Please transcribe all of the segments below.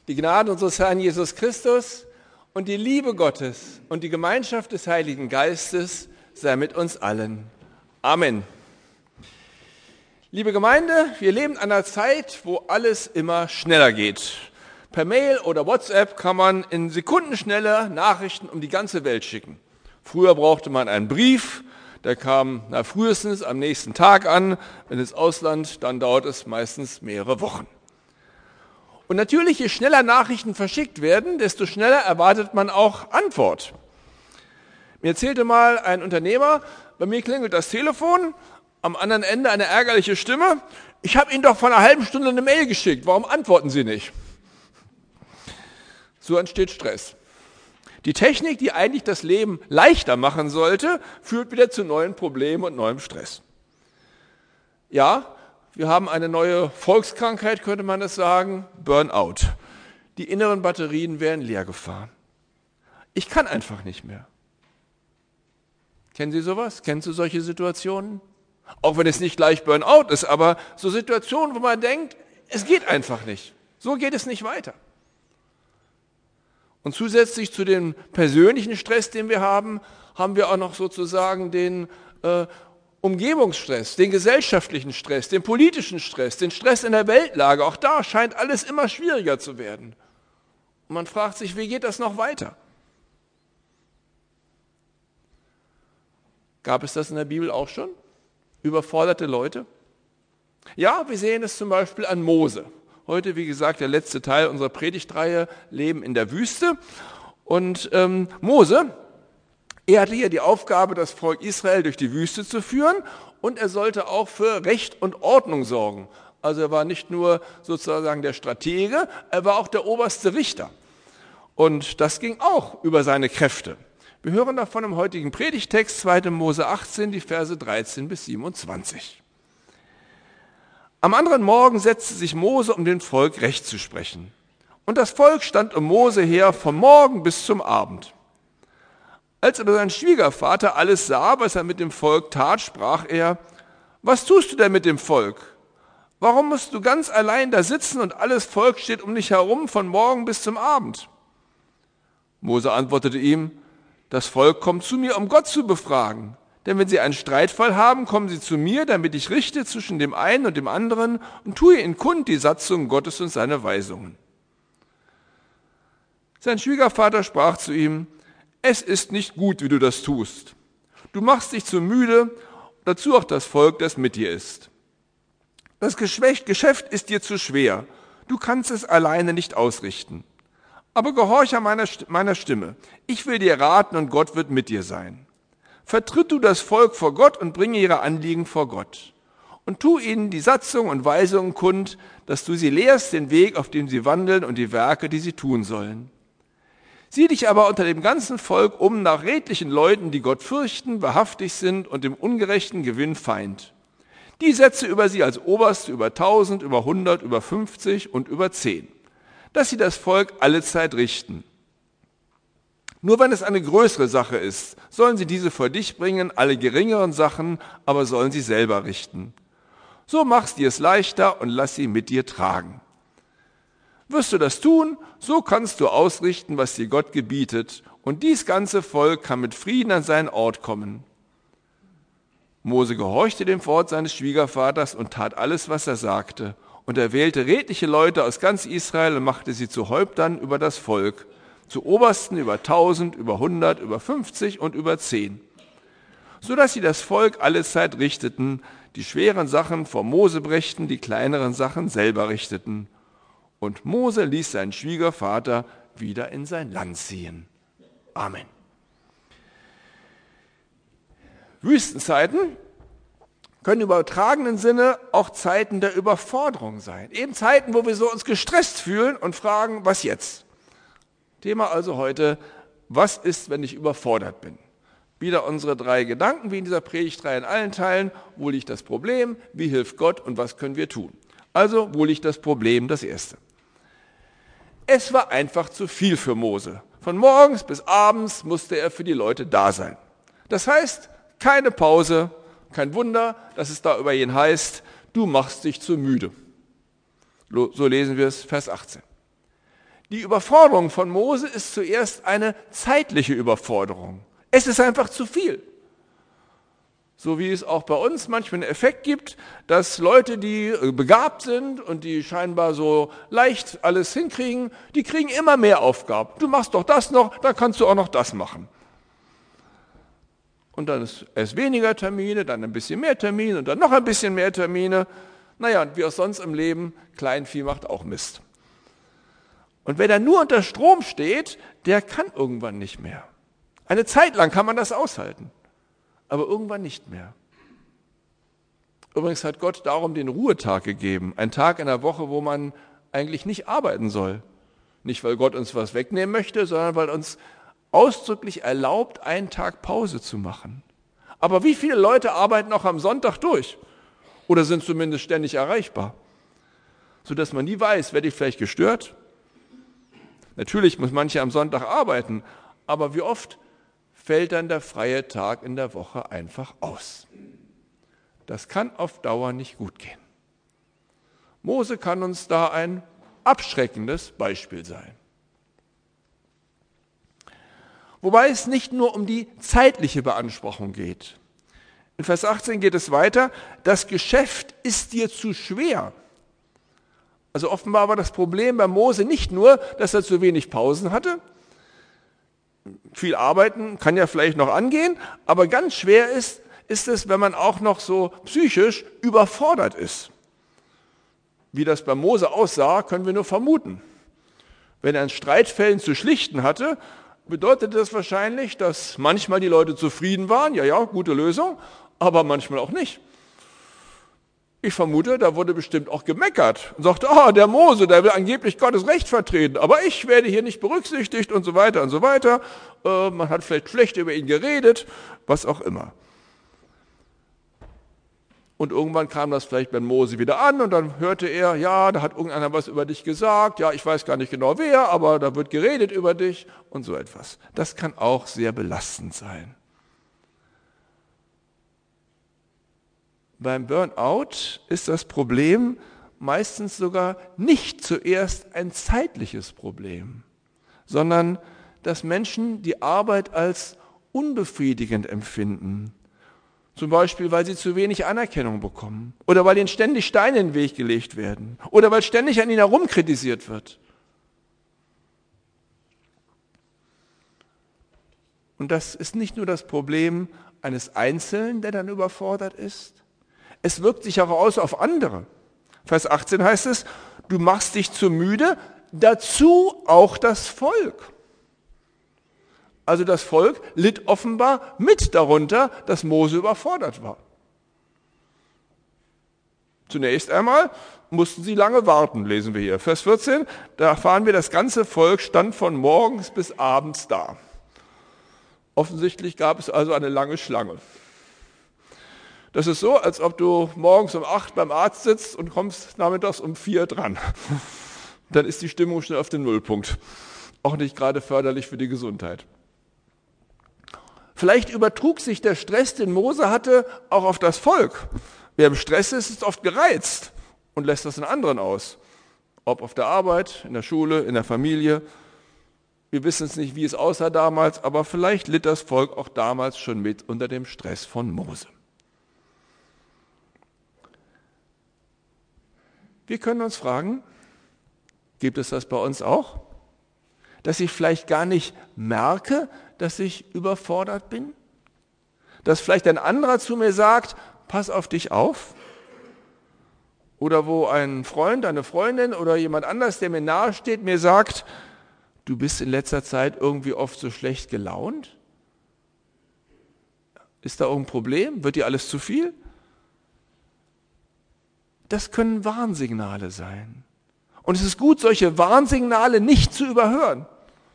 Die Gnade unseres Herrn Jesus Christus und die Liebe Gottes und die Gemeinschaft des Heiligen Geistes sei mit uns allen. Amen. Liebe Gemeinde, wir leben in einer Zeit, wo alles immer schneller geht. Per Mail oder WhatsApp kann man in Sekundenschnelle Nachrichten um die ganze Welt schicken. Früher brauchte man einen Brief, der kam frühestens am nächsten Tag an. Wenn ins Ausland, dann dauert es meistens mehrere Wochen. Und natürlich, je schneller Nachrichten verschickt werden, desto schneller erwartet man auch Antwort. Mir erzählte mal ein Unternehmer, bei mir klingelt das Telefon, am anderen Ende eine ärgerliche Stimme. Ich habe Ihnen doch vor einer halben Stunde eine Mail geschickt, warum antworten Sie nicht? So entsteht Stress. Die Technik, die eigentlich das Leben leichter machen sollte, führt wieder zu neuen Problemen und neuem Stress. Ja, wir haben eine neue Volkskrankheit, könnte man es sagen, Burnout. Die inneren Batterien werden leer gefahren. Ich kann einfach nicht mehr. Kennen Sie sowas? Kennen Sie solche Situationen? Auch wenn es nicht gleich Burnout ist, aber so Situationen, wo man denkt, es geht einfach nicht. So geht es nicht weiter. Und zusätzlich zu dem persönlichen Stress, den wir haben wir auch noch sozusagen den Umgebungsstress, den gesellschaftlichen Stress, den politischen Stress, den Stress in der Weltlage. Auch da scheint alles immer schwieriger zu werden. Und man fragt sich, wie geht das noch weiter? Gab es das in der Bibel auch schon? Überforderte Leute? Ja, wir sehen es zum Beispiel an Mose. Heute, wie gesagt, der letzte Teil unserer Predigtreihe, Leben in der Wüste. Und Mose, er hatte hier die Aufgabe, das Volk Israel durch die Wüste zu führen und er sollte auch für Recht und Ordnung sorgen. Also er war nicht nur sozusagen der Stratege, er war auch der oberste Richter. Und das ging auch über seine Kräfte. Wir hören davon im heutigen Predigtext, 2. Mose 18, die Verse 13 bis 27. Am anderen Morgen setzte sich Mose, um dem Volk Recht zu sprechen. Und das Volk stand um Mose her vom Morgen bis zum Abend. Als aber sein Schwiegervater alles sah, was er mit dem Volk tat, sprach er: Was tust du denn mit dem Volk? Warum musst du ganz allein da sitzen und alles Volk steht um dich herum von morgen bis zum Abend? Mose antwortete ihm: Das Volk kommt zu mir, um Gott zu befragen. Denn wenn sie einen Streitfall haben, kommen sie zu mir, damit ich richte zwischen dem einen und dem anderen und tue ihnen kund die Satzungen Gottes und seine Weisungen. Sein Schwiegervater sprach zu ihm: Es ist nicht gut, wie du das tust. Du machst dich zu müde, dazu auch das Volk, das mit dir ist. Das Geschäft ist dir zu schwer. Du kannst es alleine nicht ausrichten. Aber gehorche meiner Stimme. Ich will dir raten und Gott wird mit dir sein. Vertritt du das Volk vor Gott und bringe ihre Anliegen vor Gott. Und tu ihnen die Satzungen und Weisungen kund, dass du sie lehrst den Weg, auf dem sie wandeln und die Werke, die sie tun sollen. Sieh dich aber unter dem ganzen Volk um nach redlichen Leuten, die Gott fürchten, wahrhaftig sind und dem ungerechten Gewinn Feind. Die setze über sie als Oberste über 1000, über 100, über 50 und über 10, dass sie das Volk allezeit richten. Nur wenn es eine größere Sache ist, sollen sie diese vor dich bringen, alle geringeren Sachen aber sollen sie selber richten. So machst dir es leichter und lass sie mit dir tragen. Wirst du das tun, so kannst du ausrichten, was dir Gott gebietet, und dies ganze Volk kann mit Frieden an seinen Ort kommen. Mose gehorchte dem Wort seines Schwiegervaters und tat alles, was er sagte. Und er wählte redliche Leute aus ganz Israel und machte sie zu Häuptern über das Volk, zu Obersten über 1000, über 100, über 50 und über 10, sodass sie das Volk allezeit richteten, die schweren Sachen vor Mose brächten, die kleineren Sachen selber richteten. Und Mose ließ seinen Schwiegervater wieder in sein Land ziehen. Amen. Wüstenzeiten können im übertragenen Sinne auch Zeiten der Überforderung sein. Eben Zeiten, wo wir so uns gestresst fühlen und fragen, was jetzt? Thema also heute: Was ist, wenn ich überfordert bin? Wieder unsere 3 Gedanken, wie in dieser Predigtreihe in allen Teilen. Wo liegt das Problem? Wie hilft Gott? Und was können wir tun? Also, wo liegt das Problem? Das erste. Es war einfach zu viel für Mose. Von morgens bis abends musste er für die Leute da sein. Das heißt, keine Pause. Kein Wunder, dass es da über ihn heißt: Du machst dich zu müde. So lesen wir es, Vers 18. Die Überforderung von Mose ist zuerst eine zeitliche Überforderung. Es ist einfach zu viel. So wie es auch bei uns manchmal einen Effekt gibt, dass Leute, die begabt sind und die scheinbar so leicht alles hinkriegen, die kriegen immer mehr Aufgaben. Du machst doch das noch, dann kannst du auch noch das machen. Und dann ist erst weniger Termine, dann ein bisschen mehr Termine und dann noch ein bisschen mehr Termine. Naja, und wie auch sonst im Leben, Kleinvieh macht auch Mist. Und wer da nur unter Strom steht, der kann irgendwann nicht mehr. Eine Zeit lang kann man das aushalten, aber irgendwann nicht mehr. Übrigens hat Gott darum den Ruhetag gegeben, einen Tag in der Woche, wo man eigentlich nicht arbeiten soll. Nicht, weil Gott uns was wegnehmen möchte, sondern weil uns ausdrücklich erlaubt, einen Tag Pause zu machen. Aber wie viele Leute arbeiten auch am Sonntag durch oder sind zumindest ständig erreichbar, sodass man nie weiß, werde ich vielleicht gestört? Natürlich muss manche am Sonntag arbeiten, aber wie oft fällt dann der freie Tag in der Woche einfach aus? Das kann auf Dauer nicht gut gehen. Mose kann uns da ein abschreckendes Beispiel sein. Wobei es nicht nur um die zeitliche Beanspruchung geht. In Vers 18 geht es weiter, das Geschäft ist dir zu schwer. Also offenbar war das Problem bei Mose nicht nur, dass er zu wenig Pausen hatte. Viel arbeiten kann ja vielleicht noch angehen, aber ganz schwer ist es, wenn man auch noch so psychisch überfordert ist. Wie das bei Mose aussah, können wir nur vermuten. Wenn er in Streitfällen zu schlichten hatte, bedeutete das wahrscheinlich, dass manchmal die Leute zufrieden waren, ja, gute Lösung, aber manchmal auch nicht. Ich vermute, da wurde bestimmt auch gemeckert und sagte, der Mose, der will angeblich Gottes Recht vertreten, aber ich werde hier nicht berücksichtigt und so weiter und so weiter. Man hat vielleicht schlecht über ihn geredet, was auch immer. Und irgendwann kam das vielleicht bei Mose wieder an und dann hörte er, ja, da hat irgendeiner was über dich gesagt, ja, ich weiß gar nicht genau wer, aber da wird geredet über dich und so etwas. Das kann auch sehr belastend sein. Beim Burnout ist das Problem meistens sogar nicht zuerst ein zeitliches Problem, sondern dass Menschen die Arbeit als unbefriedigend empfinden. Zum Beispiel, weil sie zu wenig Anerkennung bekommen oder weil ihnen ständig Steine in den Weg gelegt werden oder weil ständig an ihnen herumkritisiert wird. Und das ist nicht nur das Problem eines Einzelnen, der dann überfordert ist, es wirkt sich auch aus auf andere. Vers 18 heißt es, du machst dich zu müde, dazu auch das Volk. Also das Volk litt offenbar mit darunter, dass Mose überfordert war. Zunächst einmal mussten sie lange warten, lesen wir hier. Vers 14, da erfahren wir, das ganze Volk stand von morgens bis abends da. Offensichtlich gab es also eine lange Schlange. Das ist so, als ob du morgens um 8 beim Arzt sitzt und kommst nachmittags um 4 dran. Dann ist die Stimmung schnell auf den Nullpunkt. Auch nicht gerade förderlich für die Gesundheit. Vielleicht übertrug sich der Stress, den Mose hatte, auch auf das Volk. Wer im Stress ist, ist oft gereizt und lässt das in anderen aus. Ob auf der Arbeit, in der Schule, in der Familie. Wir wissen es nicht, wie es aussah damals, aber vielleicht litt das Volk auch damals schon mit unter dem Stress von Mose. Wir können uns fragen, gibt es das bei uns auch? Dass ich vielleicht gar nicht merke, dass ich überfordert bin? Dass vielleicht ein anderer zu mir sagt, pass auf dich auf? Oder wo ein Freund, eine Freundin oder jemand anders, der mir nahe steht, mir sagt, du bist in letzter Zeit irgendwie oft so schlecht gelaunt? Ist da irgendein Problem? Wird dir alles zu viel? Das können Warnsignale sein. Und es ist gut, solche Warnsignale nicht zu überhören.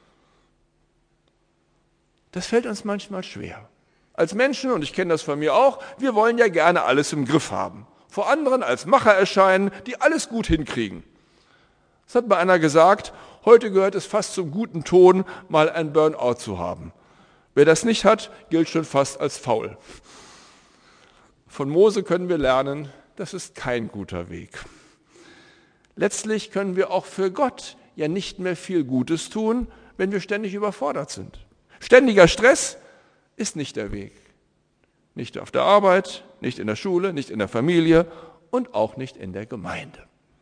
Das fällt uns manchmal schwer. Als Menschen, und ich kenne das von mir auch, wir wollen ja gerne alles im Griff haben. Vor anderen als Macher erscheinen, die alles gut hinkriegen. Es hat mal einer gesagt, heute gehört es fast zum guten Ton, mal ein Burnout zu haben. Wer das nicht hat, gilt schon fast als faul. Von Mose können wir lernen, das ist kein guter Weg. Letztlich können wir auch für Gott ja nicht mehr viel Gutes tun, wenn wir ständig überfordert sind. Ständiger Stress ist nicht der Weg. Nicht auf der Arbeit, nicht in der Schule, nicht in der Familie und auch nicht in der Gemeinde.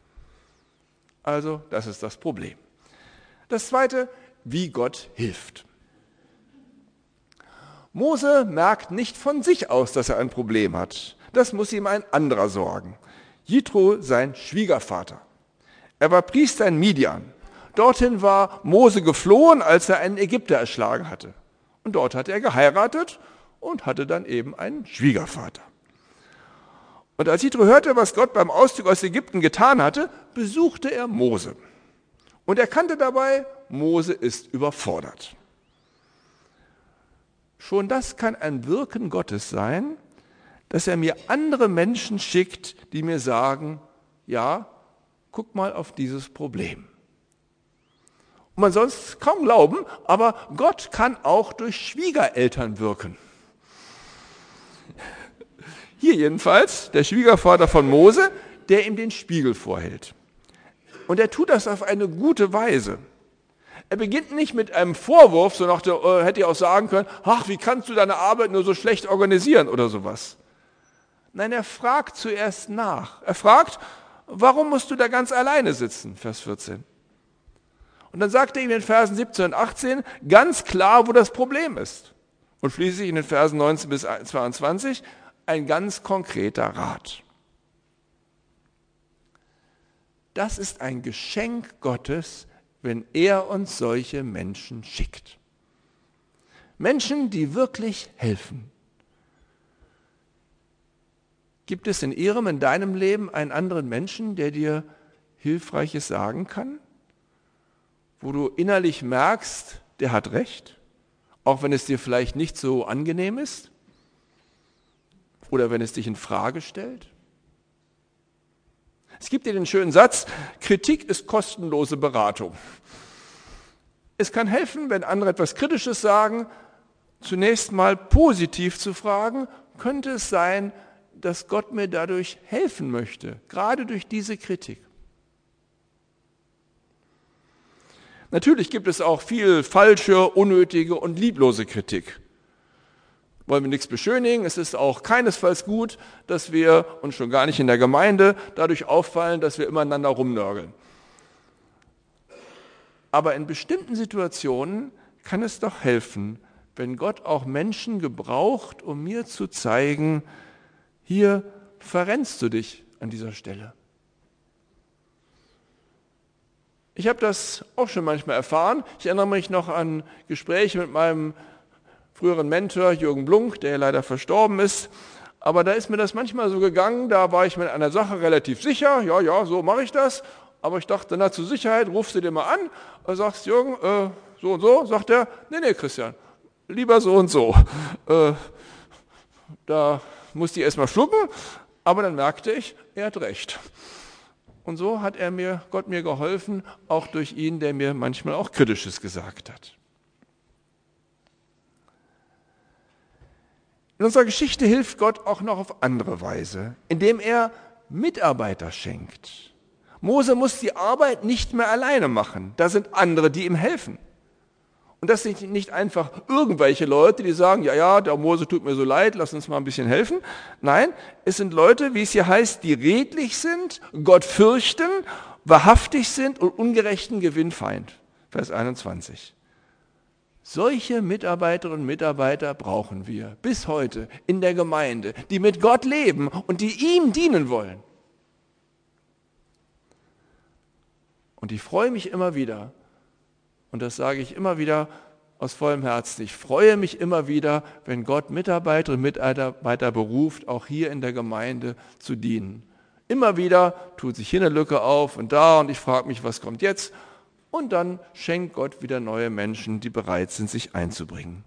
Also, das ist das Problem. Das Zweite, wie Gott hilft. Mose merkt nicht von sich aus, dass er ein Problem hat. Das muss ihm ein anderer sorgen. Jitro, sein Schwiegervater. Er war Priester in Midian. Dorthin war Mose geflohen, als er einen Ägypter erschlagen hatte. Und dort hat er geheiratet und hatte dann eben einen Schwiegervater. Und als Jitro hörte, was Gott beim Auszug aus Ägypten getan hatte, besuchte er Mose. Und erkannte dabei, Mose ist überfordert. Schon das kann ein Wirken Gottes sein, dass er mir andere Menschen schickt, die mir sagen, ja, guck mal auf dieses Problem. Und man soll es kaum glauben, aber Gott kann auch durch Schwiegereltern wirken. Hier jedenfalls der Schwiegervater von Mose, der ihm den Spiegel vorhält. Und er tut das auf eine gute Weise. Er beginnt nicht mit einem Vorwurf, so nach der, hätte er auch sagen können, ach, wie kannst du deine Arbeit nur so schlecht organisieren oder sowas. Nein, er fragt zuerst nach. Er fragt, warum musst du da ganz alleine sitzen? Vers 14. Und dann sagt er ihm in den Versen 17 und 18 ganz klar, wo das Problem ist. Und schließlich in den Versen 19 bis 22 ein ganz konkreter Rat. Das ist ein Geschenk Gottes, wenn er uns solche Menschen schickt. Menschen, die wirklich helfen. Gibt es in deinem Leben einen anderen Menschen, der dir Hilfreiches sagen kann? Wo du innerlich merkst, der hat recht, auch wenn es dir vielleicht nicht so angenehm ist? Oder wenn es dich in Frage stellt? Es gibt ja den schönen Satz, Kritik ist kostenlose Beratung. Es kann helfen, wenn andere etwas Kritisches sagen, zunächst mal positiv zu fragen, könnte es sein, dass Gott mir dadurch helfen möchte, gerade durch diese Kritik. Natürlich gibt es auch viel falsche, unnötige und lieblose Kritik. Wollen wir nichts beschönigen. Es ist auch keinesfalls gut, dass wir, und schon gar nicht in der Gemeinde, dadurch auffallen, dass wir immer aneinander rumnörgeln. Aber in bestimmten Situationen kann es doch helfen, wenn Gott auch Menschen gebraucht, um mir zu zeigen, hier verrennst du dich an dieser Stelle. Ich habe das auch schon manchmal erfahren. Ich erinnere mich noch an Gespräche mit meinem früheren Mentor Jürgen Blunk, der leider verstorben ist. Aber da ist mir das manchmal so gegangen, da war ich mir in einer Sache relativ sicher, ja, so mache ich das. Aber ich dachte, na, zur Sicherheit rufst du dir mal an, sagst, Jürgen, so und so, sagt er, nee, Christian, lieber so und so. Da musste ich erst mal schlucken, aber dann merkte ich, er hat recht. Und so hat Gott mir geholfen, auch durch ihn, der mir manchmal auch Kritisches gesagt hat. In unserer Geschichte hilft Gott auch noch auf andere Weise, indem er Mitarbeiter schenkt. Mose muss die Arbeit nicht mehr alleine machen. Da sind andere, die ihm helfen. Und das sind nicht einfach irgendwelche Leute, die sagen, ja, der Mose tut mir so leid, lass uns mal ein bisschen helfen. Nein, es sind Leute, wie es hier heißt, die redlich sind, Gott fürchten, wahrhaftig sind und ungerechten Gewinnfeind. Vers 21. Solche Mitarbeiterinnen und Mitarbeiter brauchen wir bis heute in der Gemeinde, die mit Gott leben und die ihm dienen wollen. Und ich freue mich immer wieder, und das sage ich immer wieder aus vollem Herzen, ich freue mich immer wieder, wenn Gott Mitarbeiterinnen und Mitarbeiter beruft, auch hier in der Gemeinde zu dienen. Immer wieder tut sich hier eine Lücke auf und da und ich frage mich, was kommt jetzt? Und dann schenkt Gott wieder neue Menschen, die bereit sind, sich einzubringen.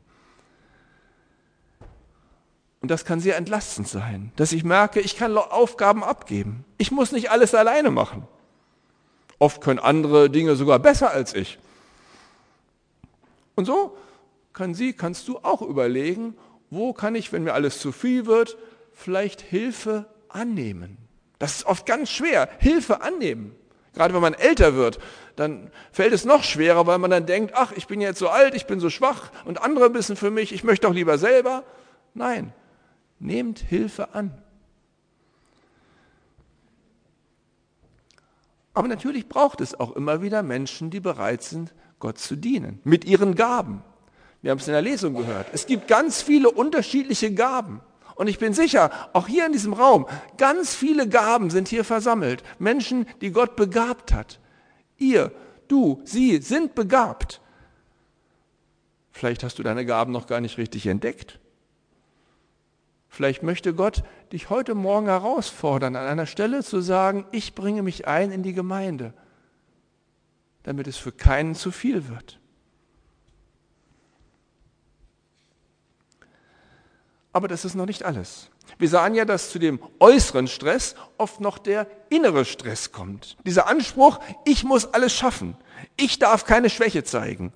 Und das kann sehr entlastend sein, dass ich merke, ich kann Aufgaben abgeben. Ich muss nicht alles alleine machen. Oft können andere Dinge sogar besser als ich. Und so kannst du auch überlegen, wo kann ich, wenn mir alles zu viel wird, vielleicht Hilfe annehmen. Das ist oft ganz schwer, Hilfe annehmen. Gerade wenn man älter wird, dann fällt es noch schwerer, weil man dann denkt, ach, ich bin jetzt so alt, ich bin so schwach und andere wissen für mich, ich möchte doch lieber selber. Nein, nehmt Hilfe an. Aber natürlich braucht es auch immer wieder Menschen, die bereit sind, Gott zu dienen, mit ihren Gaben. Wir haben es in der Lesung gehört. Es gibt ganz viele unterschiedliche Gaben. Und ich bin sicher, auch hier in diesem Raum, ganz viele Gaben sind hier versammelt. Menschen, die Gott begabt hat. Ihr, du, sie sind begabt. Vielleicht hast du deine Gaben noch gar nicht richtig entdeckt. Vielleicht möchte Gott dich heute Morgen herausfordern, an einer Stelle zu sagen, ich bringe mich ein in die Gemeinde, damit es für keinen zu viel wird. Aber das ist noch nicht alles. Wir sahen ja, dass zu dem äußeren Stress oft noch der innere Stress kommt. Dieser Anspruch, ich muss alles schaffen, ich darf keine Schwäche zeigen.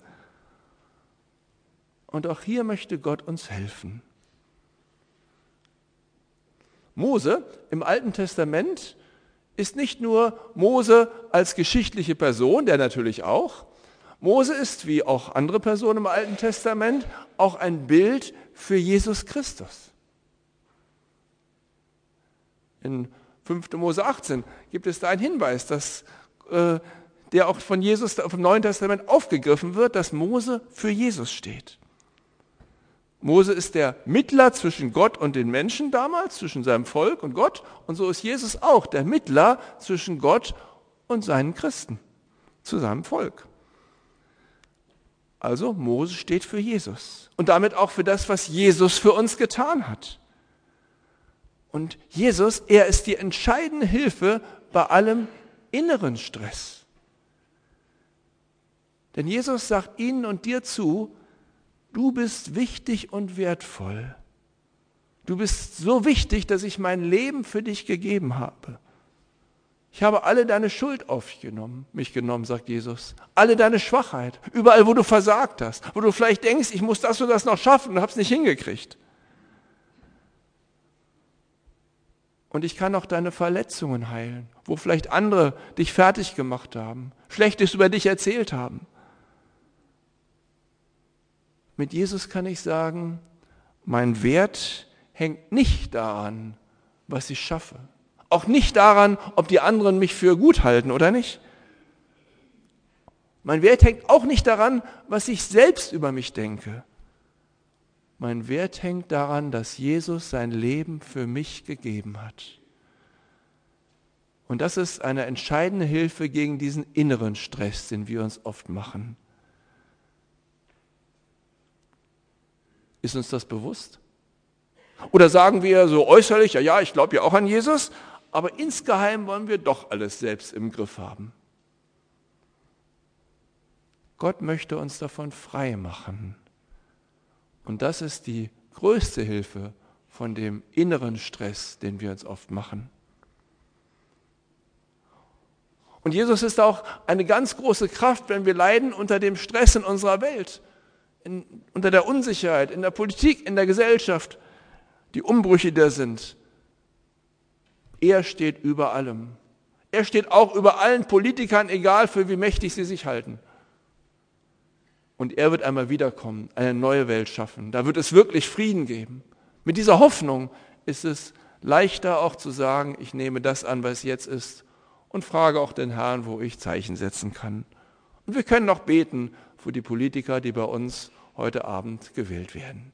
Und auch hier möchte Gott uns helfen. Mose im Alten Testament ist nicht nur Mose als geschichtliche Person, der natürlich auch. Mose ist, wie auch andere Personen im Alten Testament, auch ein Bild für Jesus Christus. In 5. Mose 18 gibt es da einen Hinweis, dass der auch von Jesus vom Neuen Testament aufgegriffen wird, dass Mose für Jesus steht. Mose ist der Mittler zwischen Gott und den Menschen damals, zwischen seinem Volk und Gott. Und so ist Jesus auch der Mittler zwischen Gott und seinen Christen, zu seinem Volk. Also Mose steht für Jesus und damit auch für das, was Jesus für uns getan hat. Und Jesus, er ist die entscheidende Hilfe bei allem inneren Stress. Denn Jesus sagt Ihnen und dir zu, du bist wichtig und wertvoll. Du bist so wichtig, dass ich mein Leben für dich gegeben habe. Ich habe alle deine Schuld mich genommen, sagt Jesus. Alle deine Schwachheit, überall, wo du versagt hast, wo du vielleicht denkst, ich muss das und das noch schaffen und habe es nicht hingekriegt. Und ich kann auch deine Verletzungen heilen, wo vielleicht andere dich fertig gemacht haben, Schlechtes über dich erzählt haben. Mit Jesus kann ich sagen, mein Wert hängt nicht daran, was ich schaffe. Auch nicht daran, ob die anderen mich für gut halten oder nicht. Mein Wert hängt auch nicht daran, was ich selbst über mich denke. Mein Wert hängt daran, dass Jesus sein Leben für mich gegeben hat. Und das ist eine entscheidende Hilfe gegen diesen inneren Stress, den wir uns oft machen. Ist uns das bewusst? Oder sagen wir so äußerlich, ja, ich glaube ja auch an Jesus, aber insgeheim wollen wir doch alles selbst im Griff haben. Gott möchte uns davon frei machen. Und das ist die größte Hilfe von dem inneren Stress, den wir uns oft machen. Und Jesus ist auch eine ganz große Kraft, wenn wir leiden unter dem Stress in unserer Welt. Unter der Unsicherheit, in der Politik, in der Gesellschaft, die Umbrüche, die da sind. Er steht über allem. Er steht auch über allen Politikern, egal für wie mächtig sie sich halten. Und er wird einmal wiederkommen, eine neue Welt schaffen. Da wird es wirklich Frieden geben. Mit dieser Hoffnung ist es leichter auch zu sagen, ich nehme das an, was jetzt ist und frage auch den Herrn, wo ich Zeichen setzen kann. Und wir können noch beten für die Politiker, die bei uns heute Abend gewählt werden.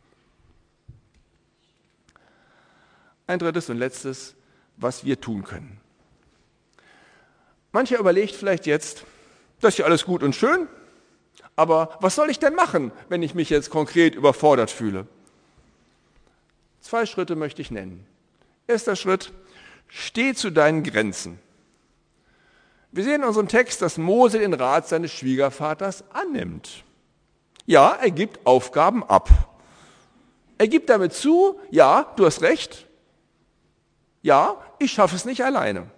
Ein drittes und letztes, was wir tun können. Mancher überlegt vielleicht jetzt, das ist ja alles gut und schön, aber was soll ich denn machen, wenn ich mich jetzt konkret überfordert fühle? 2 Schritte möchte ich nennen. Erster Schritt, steh zu deinen Grenzen. Wir sehen in unserem Text, dass Mose den Rat seines Schwiegervaters annimmt. Ja, er gibt Aufgaben ab. Er gibt damit zu, ja, du hast recht, ja, ich schaffe es nicht alleine.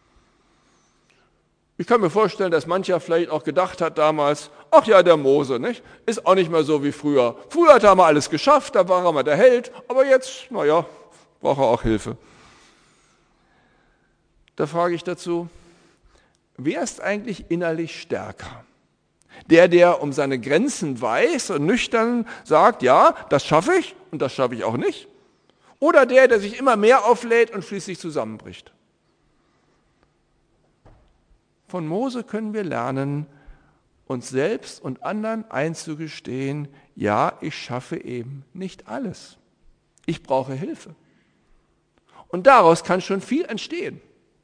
Ich kann mir vorstellen, dass mancher vielleicht auch gedacht hat damals, ach ja, der Mose, nicht? Ist auch nicht mehr so wie früher. Früher hat er mal alles geschafft, da war er mal der Held, aber jetzt, naja, braucht er auch Hilfe. Da frage ich dazu, wer ist eigentlich innerlich stärker? Der um seine Grenzen weiß und nüchtern sagt, ja, das schaffe ich und das schaffe ich auch nicht? Oder der sich immer mehr auflädt und schließlich zusammenbricht? Von Mose können wir lernen, uns selbst und anderen einzugestehen, ja, ich schaffe eben nicht alles. Ich brauche Hilfe. Und daraus kann schon viel entstehen.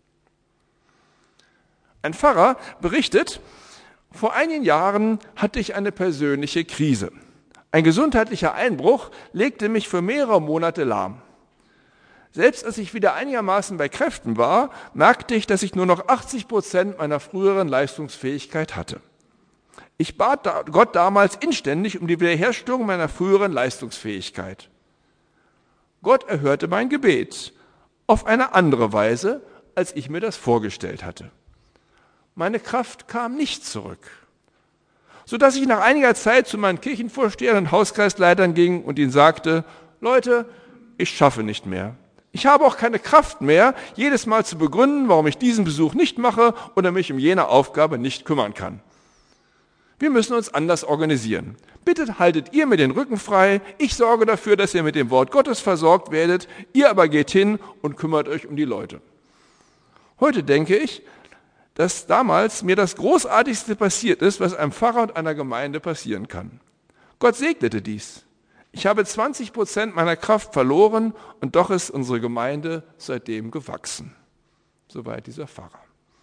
Ein Pfarrer berichtet, vor einigen Jahren hatte ich eine persönliche Krise. Ein gesundheitlicher Einbruch legte mich für mehrere Monate lahm. Selbst als ich wieder einigermaßen bei Kräften war, merkte ich, dass ich nur noch 80% meiner früheren Leistungsfähigkeit hatte. Ich bat Gott damals inständig um die Wiederherstellung meiner früheren Leistungsfähigkeit. Gott erhörte mein Gebet auf eine andere Weise, als ich mir das vorgestellt hatte. Meine Kraft kam nicht zurück, sodass ich nach einiger Zeit zu meinen Kirchenvorstehern und Hauskreisleitern ging und ihnen sagte, Leute, ich schaffe nicht mehr. Ich habe auch keine Kraft mehr, jedes Mal zu begründen, warum ich diesen Besuch nicht mache oder mich um jene Aufgabe nicht kümmern kann. Wir müssen uns anders organisieren. Bitte haltet ihr mir den Rücken frei. Ich sorge dafür, dass ihr mit dem Wort Gottes versorgt werdet. Ihr aber geht hin und kümmert euch um die Leute. Heute denke ich, dass damals mir das Großartigste passiert ist, was einem Pfarrer und einer Gemeinde passieren kann. Gott segnete dies. Ich habe 20% meiner Kraft verloren und doch ist unsere Gemeinde seitdem gewachsen. Soweit dieser Pfarrer.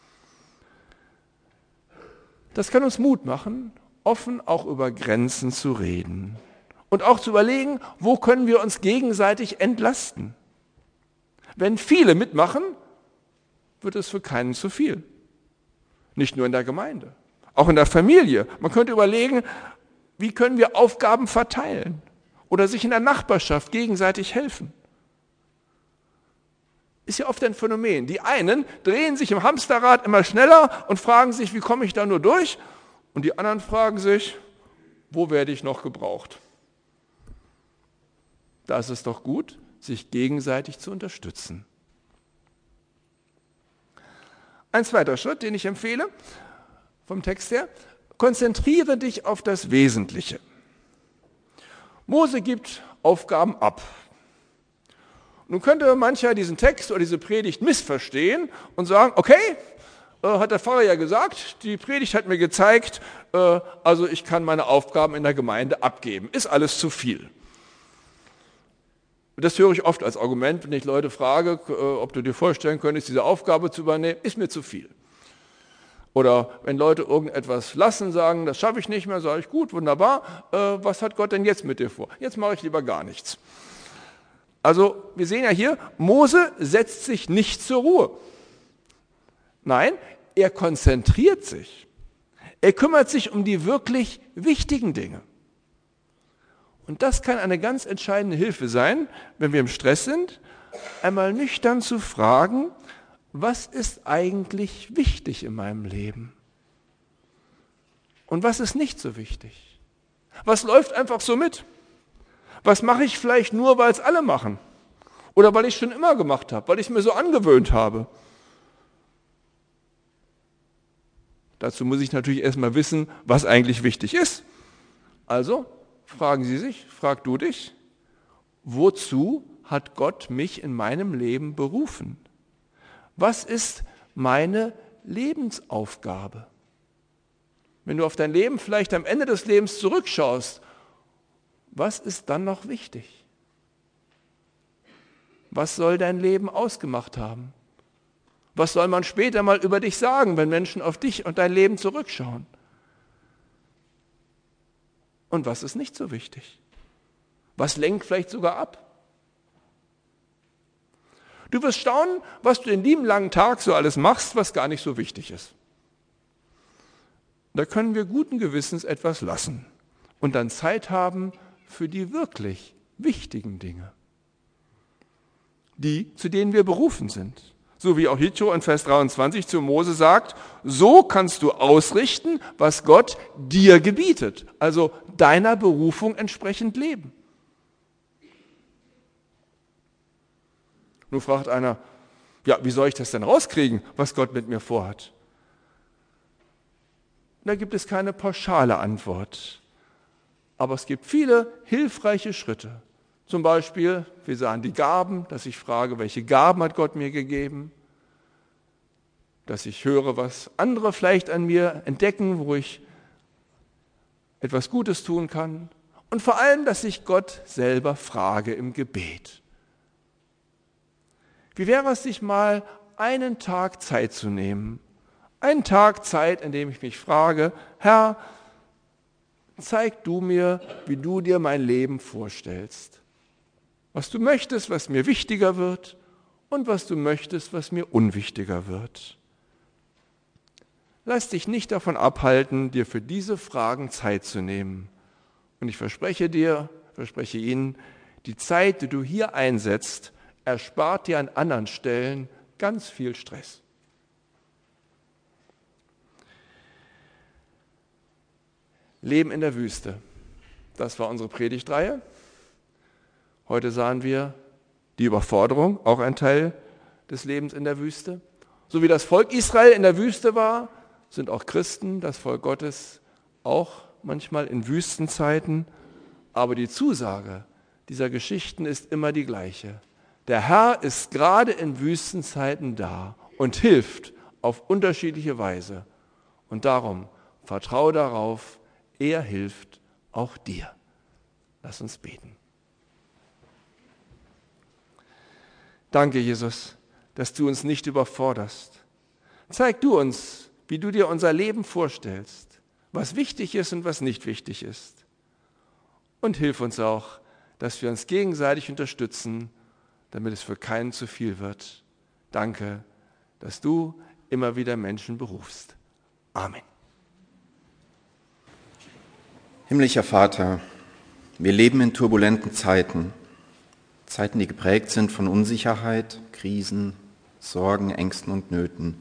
Das kann uns Mut machen, offen auch über Grenzen zu reden und auch zu überlegen, wo können wir uns gegenseitig entlasten. Wenn viele mitmachen, wird es für keinen zu viel. Nicht nur in der Gemeinde, auch in der Familie. Man könnte überlegen, wie können wir Aufgaben verteilen oder sich in der Nachbarschaft gegenseitig helfen. Ist ja oft ein Phänomen. Die einen drehen sich im Hamsterrad immer schneller und fragen sich, wie komme ich da nur durch? Und die anderen fragen sich, wo werde ich noch gebraucht? Da ist es doch gut, sich gegenseitig zu unterstützen. Ein zweiter Schritt, den ich empfehle, vom Text her, konzentriere dich auf das Wesentliche. Mose gibt Aufgaben ab. Nun könnte mancher diesen Text oder diese Predigt missverstehen und sagen, okay, hat der Pfarrer ja gesagt, die Predigt hat mir gezeigt, also ich kann meine Aufgaben in der Gemeinde abgeben. Ist alles zu viel. Das höre ich oft als Argument, wenn ich Leute frage, ob du dir vorstellen könntest, diese Aufgabe zu übernehmen, ist mir zu viel. Oder wenn Leute irgendetwas lassen, sagen, das schaffe ich nicht mehr, sage ich, gut, wunderbar, was hat Gott denn jetzt mit dir vor? Jetzt mache ich lieber gar nichts. Also wir sehen ja hier, Mose setzt sich nicht zur Ruhe. Nein, er konzentriert sich. Er kümmert sich um die wirklich wichtigen Dinge. Und das kann eine ganz entscheidende Hilfe sein, wenn wir im Stress sind, einmal nüchtern zu fragen, was ist eigentlich wichtig in meinem Leben? Und was ist nicht so wichtig? Was läuft einfach so mit? Was mache ich vielleicht nur, weil es alle machen? Oder weil ich es schon immer gemacht habe, weil ich es mir so angewöhnt habe? Dazu muss ich natürlich erstmal wissen, was eigentlich wichtig ist. Also fragen Sie sich, frag du dich, wozu hat Gott mich in meinem Leben berufen? Was ist meine Lebensaufgabe? Wenn du auf dein Leben vielleicht am Ende des Lebens zurückschaust, was ist dann noch wichtig? Was soll dein Leben ausgemacht haben? Was soll man später mal über dich sagen, wenn Menschen auf dich und dein Leben zurückschauen? Und was ist nicht so wichtig? Was lenkt vielleicht sogar ab? Du wirst staunen, was du den lieben langen Tag so alles machst, was gar nicht so wichtig ist. Da können wir guten Gewissens etwas lassen und dann Zeit haben für die wirklich wichtigen Dinge, die, zu denen wir berufen sind. So wie auch Jitro in Vers 23 zu Mose sagt, so kannst du ausrichten, was Gott dir gebietet, also deiner Berufung entsprechend leben. Nun fragt einer, ja, wie soll ich das denn rauskriegen, was Gott mit mir vorhat? da gibt es keine pauschale Antwort. Aber es gibt viele hilfreiche Schritte. Zum Beispiel, wir sagen die Gaben, dass ich frage, welche Gaben hat Gott mir gegeben? Dass ich höre, was andere vielleicht an mir entdecken, wo ich etwas Gutes tun kann. Und vor allem, dass ich Gott selber frage im Gebet. Wie wäre es, sich mal einen Tag Zeit zu nehmen? Einen Tag Zeit, in dem ich mich frage, Herr, zeig du mir, wie du dir mein Leben vorstellst. Was du möchtest, was mir wichtiger wird und was du möchtest, was mir unwichtiger wird. Lass dich nicht davon abhalten, dir für diese Fragen Zeit zu nehmen. Und ich verspreche Ihnen, die Zeit, die du hier einsetzt, erspart dir an anderen Stellen ganz viel Stress. Leben in der Wüste. Das war unsere Predigtreihe. Heute sahen wir die Überforderung, auch ein Teil des Lebens in der Wüste. So wie das Volk Israel in der Wüste war, sind auch Christen, das Volk Gottes, auch manchmal in Wüstenzeiten. Aber die Zusage dieser Geschichten ist immer die gleiche. Der Herr ist gerade in Wüstenzeiten da und hilft auf unterschiedliche Weise. Und darum vertraue darauf, er hilft auch dir. Lass uns beten. Danke, Jesus, dass du uns nicht überforderst. Zeig du uns, wie du dir unser Leben vorstellst, was wichtig ist und was nicht wichtig ist. Und hilf uns auch, dass wir uns gegenseitig unterstützen, damit es für keinen zu viel wird. Danke, dass du immer wieder Menschen berufst. Amen. Himmlischer Vater, wir leben in turbulenten Zeiten, Zeiten, die geprägt sind von Unsicherheit, Krisen, Sorgen, Ängsten und Nöten.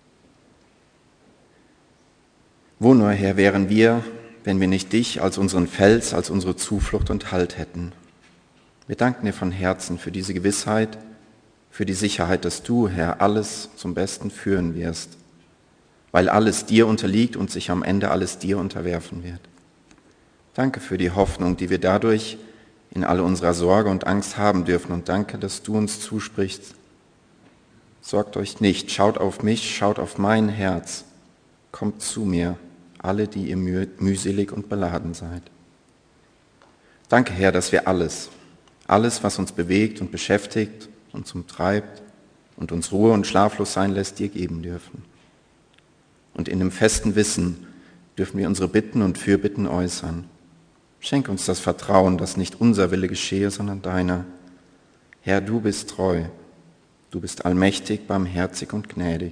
Wo nur, Herr, wären wir, wenn wir nicht dich als unseren Fels, als unsere Zuflucht und Halt hätten. Wir danken dir von Herzen für diese Gewissheit, für die Sicherheit, dass du, Herr, alles zum Besten führen wirst, weil alles dir unterliegt und sich am Ende alles dir unterwerfen wird. Danke für die Hoffnung, die wir dadurch in all unserer Sorge und Angst haben dürfen, und danke, dass du uns zusprichst. Sorgt euch nicht, schaut auf mich, schaut auf mein Herz, kommt zu mir, alle, die ihr mühselig und beladen seid. Danke, Herr, dass wir alles, was uns bewegt und beschäftigt, uns umtreibt und uns Ruhe und schlaflos sein lässt, dir geben dürfen. Und in dem festen Wissen dürfen wir unsere Bitten und Fürbitten äußern. Schenk uns das Vertrauen, dass nicht unser Wille geschehe, sondern deiner. Herr, du bist treu, du bist allmächtig, barmherzig und gnädig.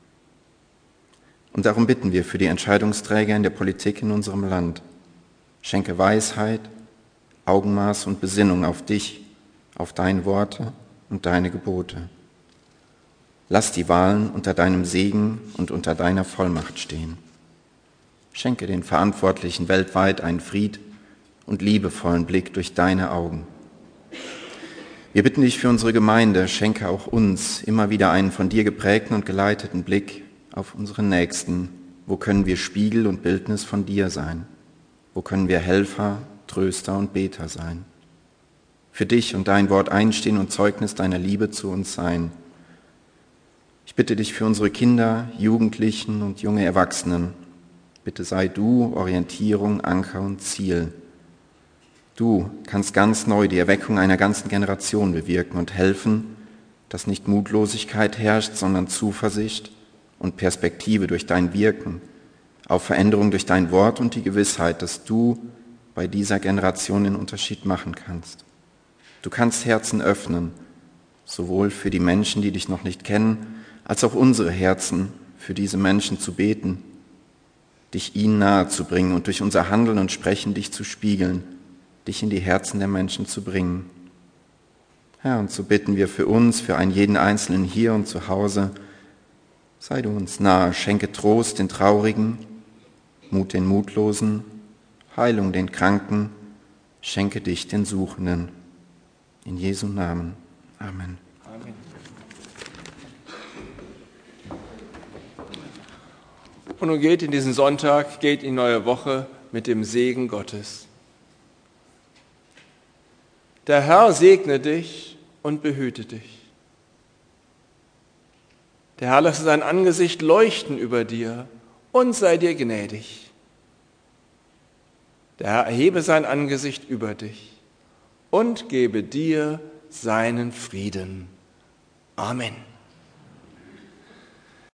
Und darum bitten wir für die Entscheidungsträger in der Politik in unserem Land. Schenke Weisheit, Augenmaß und Besinnung auf dich, auf deine Worte und deine Gebote. Lass die Wahlen unter deinem Segen und unter deiner Vollmacht stehen. Schenke den Verantwortlichen weltweit einen Fried und liebevollen Blick durch deine Augen. Wir bitten dich für unsere Gemeinde, schenke auch uns immer wieder einen von dir geprägten und geleiteten Blick auf unseren Nächsten. Wo können wir Spiegel und Bildnis von dir sein? Wo können wir Helfer, Tröster und Beter sein? Für dich und dein Wort einstehen und Zeugnis deiner Liebe zu uns sein. Ich bitte dich für unsere Kinder, Jugendlichen und junge Erwachsenen. Bitte sei du Orientierung, Anker und Ziel. Du kannst ganz neu die Erweckung einer ganzen Generation bewirken und helfen, dass nicht Mutlosigkeit herrscht, sondern Zuversicht und Perspektive durch dein Wirken, auf Veränderung durch dein Wort und die Gewissheit, dass du bei dieser Generation den Unterschied machen kannst. Du kannst Herzen öffnen, sowohl für die Menschen, die dich noch nicht kennen, als auch unsere Herzen, für diese Menschen zu beten, dich ihnen nahe zu bringen und durch unser Handeln und Sprechen dich zu spiegeln, dich in die Herzen der Menschen zu bringen. Herr, und so bitten wir für uns, für einen jeden Einzelnen hier und zu Hause, sei du uns nahe, schenke Trost den Traurigen, Mut den Mutlosen, Heilung den Kranken, schenke dich den Suchenden. In Jesu Namen. Amen. Amen. Und nun geht in diesen Sonntag, geht in die neue Woche mit dem Segen Gottes. Der Herr segne dich und behüte dich. Der Herr lasse sein Angesicht leuchten über dir und sei dir gnädig. Der Herr erhebe sein Angesicht über dich und gebe dir seinen Frieden. Amen.